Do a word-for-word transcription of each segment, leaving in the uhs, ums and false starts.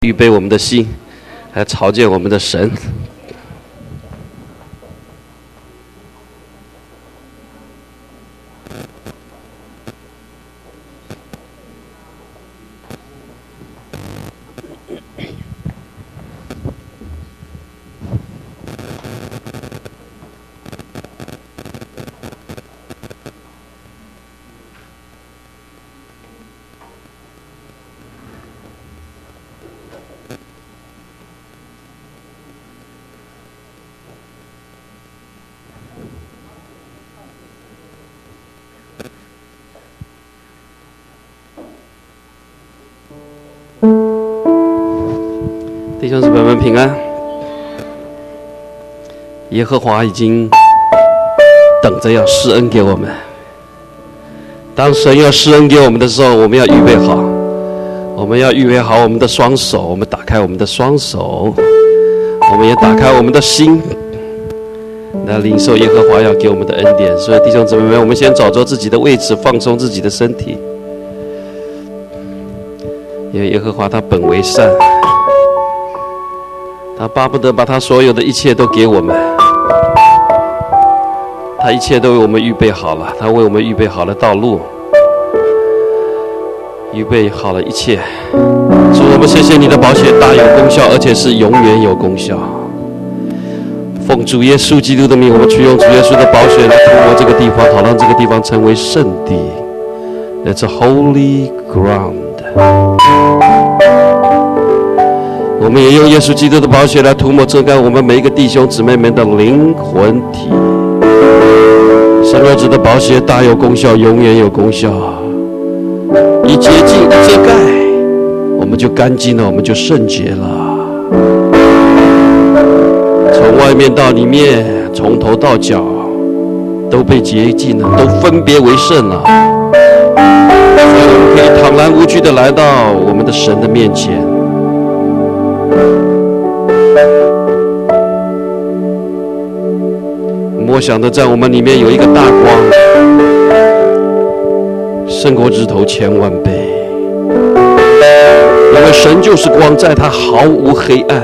预备我们的心，来朝见我们的神。弟兄姊妹们平安。耶和华已经等着要施恩给我们。当神要施恩给我们的时候，我们要预备好，我们要预备好我们的双手，我们打开我们的双手，我们也打开我们的心，来领受耶和华要给我们的恩典。所以弟兄姊妹们，我们先找着自己的位置，放松自己的身体，因为耶和华他本为善，他巴不得把他所有的一切都给我们，他一切都为我们预备好了，他为我们预备好了道路，预备好了一切。主，我们谢谢你的宝血大有功效，而且是永远有功效。奉主耶稣基督的名，我们去用主耶稣的宝血来涂抹这个地方，好让这个地方成为圣地。It's a holy ground。我们也用耶稣基督的宝血来涂抹遮盖我们每一个弟兄姊妹们的灵魂体。神儿子的宝血大有功效，永远有功效，一洁净一遮盖，我们就干净了，我们就圣洁了。从外面到里面，从头到脚都被洁净了，都分别为圣了。所以我们可以坦然无惧地来到我们的神的面前。默想的在我们里面有一个大光，胜过日头千万倍，因为神就是光，在他毫无黑暗。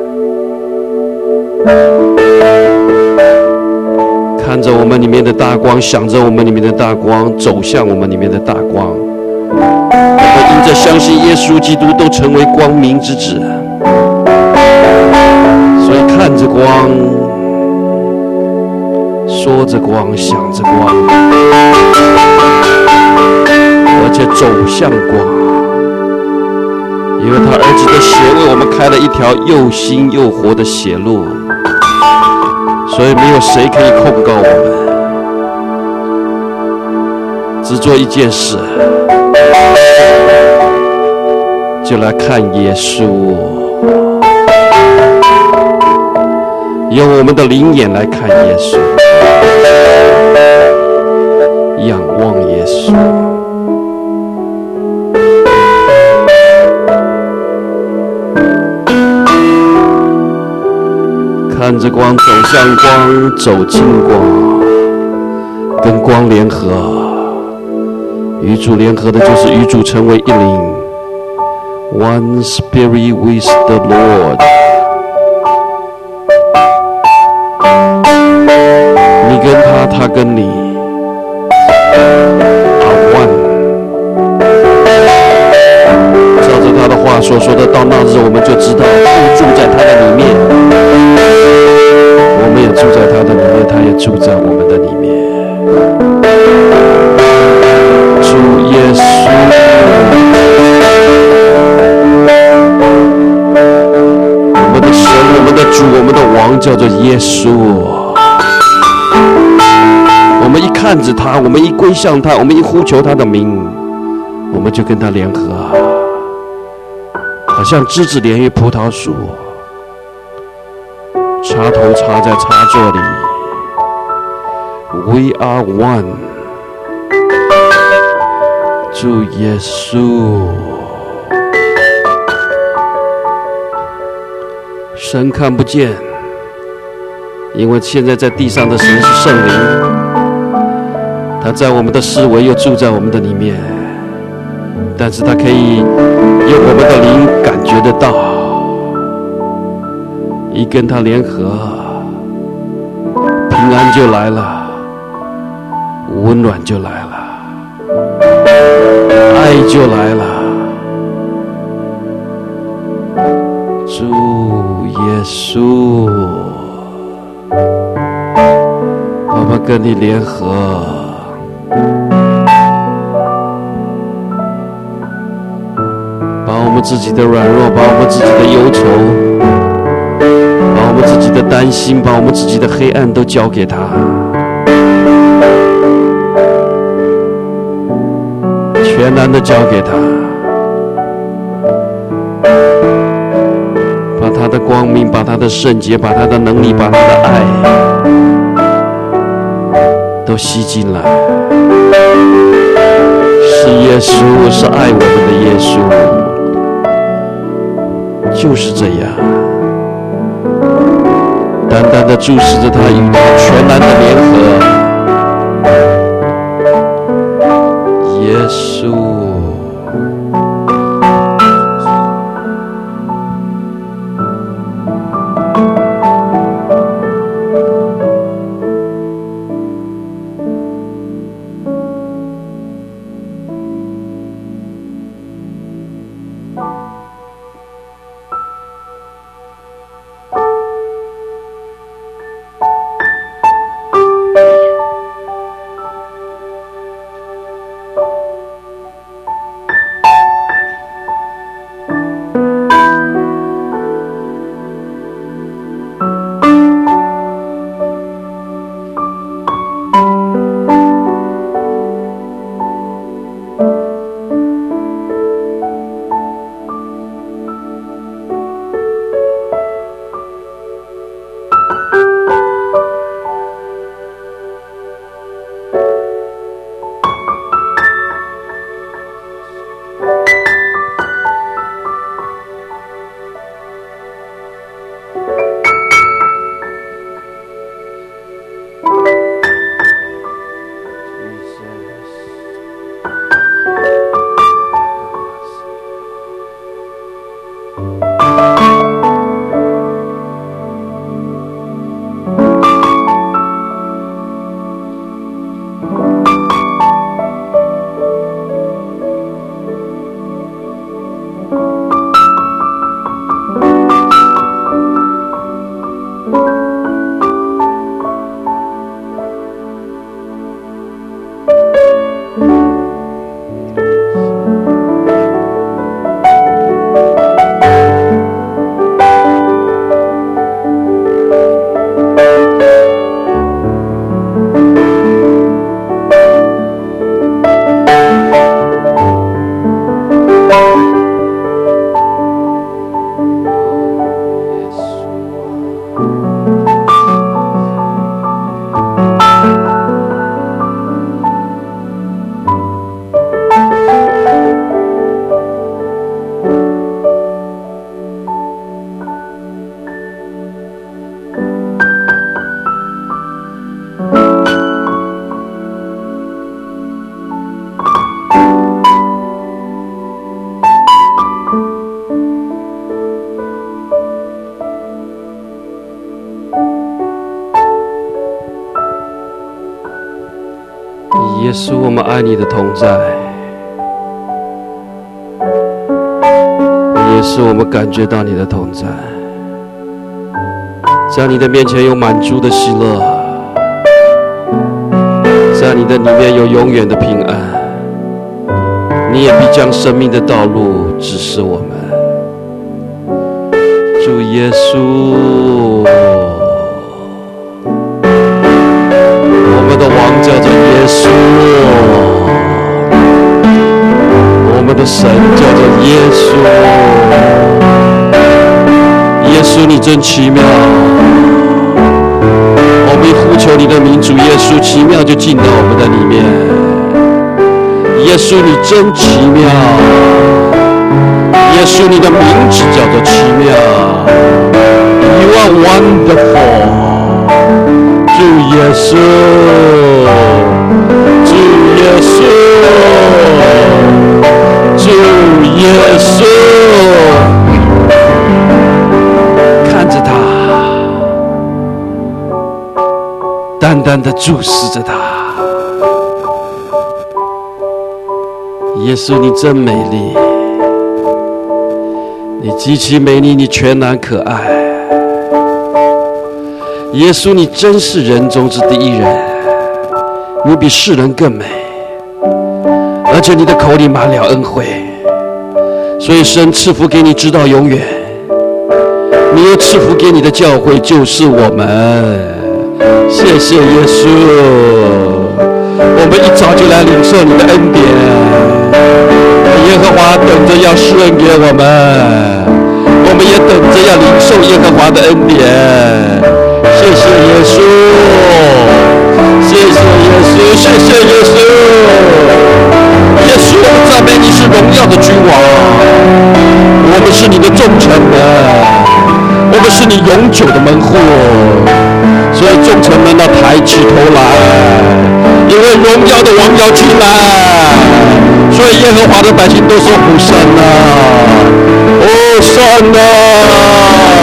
看着我们里面的大光，想着我们里面的大光，走向我们里面的大光，我们因着相信耶稣基督都成为光明之子。所以看着光，说着光，想着光，而且走向光，因为他儿子的血为我们开了一条又新又活的血路，所以没有谁可以控告我们。只做一件事，就来看耶稣，用我们的灵眼来看耶稣，仰望耶稣。看着光，走向光，走进光，跟光联合。与主联合的就是与主成为一灵。One spirit with the Lord。你跟他，他跟你 are one。 照着他的话所说的，到那日我们就知道父住在他的里面，我们也住在他的里面，他也住在我们的里面。主耶稣，我们的神，我们的主，我们的王叫做耶稣。我们一看着他，我们一归向他，我们一呼求他的名，我们就跟他联合，好像枝子连于葡萄树，插头插在插座里。We are one。 主耶稣，神看不见，因为现在在地上的神是圣灵，他在我们的思维又住在我们的里面。 但是他可以用我们的灵感觉得到，一跟他联合，平安就来了，温暖就来了，爱就来了。主耶稣，爸爸跟你联合，把我们自己的软弱，把我们自己的忧愁，把我们自己的担心，把我们自己的黑暗都交给他，全然的交给他，把他的光明，把他的圣洁，把他的能力，把他的爱都吸进来。是耶稣，是爱我们的耶稣，就是这样，单单的注视着他，与他全然的联合。耶稣，耶稣，我们爱你的同在。耶稣，我们感觉到你的同在，在你的面前有满足的喜乐，在你的里面有永远的平安。你也必将生命的道路指示我们。主耶稣，我们的王叫做耶稣，我们的神叫做耶稣。耶稣，你真奇妙，我们呼求你的名，主耶稣，奇妙就进到我们的里面。耶稣，你真奇妙，耶稣，你的名字叫做奇妙。You are wonderful， 主耶稣，主耶稣，主单单的注视着他。耶稣，你真美丽，你极其美丽，你全然可爱。耶稣，你真是人中之第一人，你比世人更美，而且你的口里满了恩惠，所以神赐福给你直到永远。你又赐福给你的教会，就是我们。谢谢耶稣，我们一早就来领受你的恩典。耶和华等着要施恩给我们，我们也等着要领受耶和华的恩典。谢谢耶稣，谢谢耶稣，谢谢耶稣。耶稣，我们赞美你是荣耀的君王，我们是你的众臣们，我们是你永久的门户。所以众臣们要抬起头来，因为荣耀的王要进来。所以耶和华的百姓都说：“呼声啊，呼声啊！”